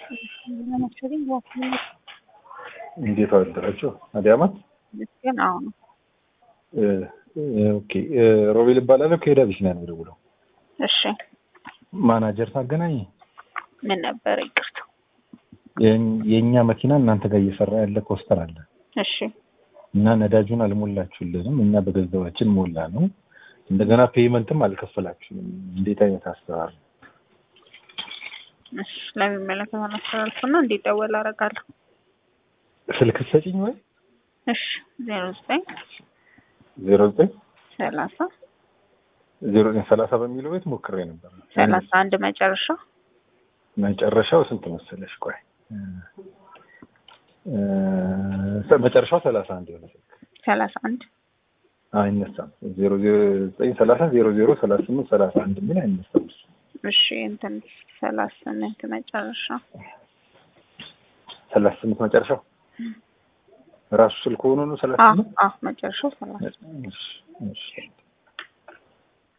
ለማስተሪንግ ዋክል እንዴት አደራችሁ? አዲያማት ግን አሁን ኦኬ ሮቤል ይባላል ከሄዳ ቢስና ነው ደውለው። እሺ ማናጀር ታገናኝ ምን ነበር ይቅርታ? የኛ መኪና እናንተ ጋር እየሰራ ያለ ኮስተር አለ። እሺ እና ነዳጁን አልሞላችሁልንም እኛ በገንዘባችን ሞላ ነው። እንደገና ፔይመንትም አልከፈላችሁም። እንዴት አይነት አሰራር? እሺ ለሚመለከተው አስተላልፈና እንዲደወል አደርጋለሁ። ስልክ ሰጪኝ ወይ? እሺ 09 30 0930 በሚለው ቤት ሞክሬ ነበር። 31 መጨረሻው ስንት መሰለሽ? ቆይ መጨረሻው 31 ይሆናል። 31 አይነሳም። 0930 0038 31 ምን አይነሳም። እሺ እንትን 38 መጨረሻ 38 መጨረሻው ራሱ ስልክ ሆኖ ነው 38 መጨረሻው 30 እሺ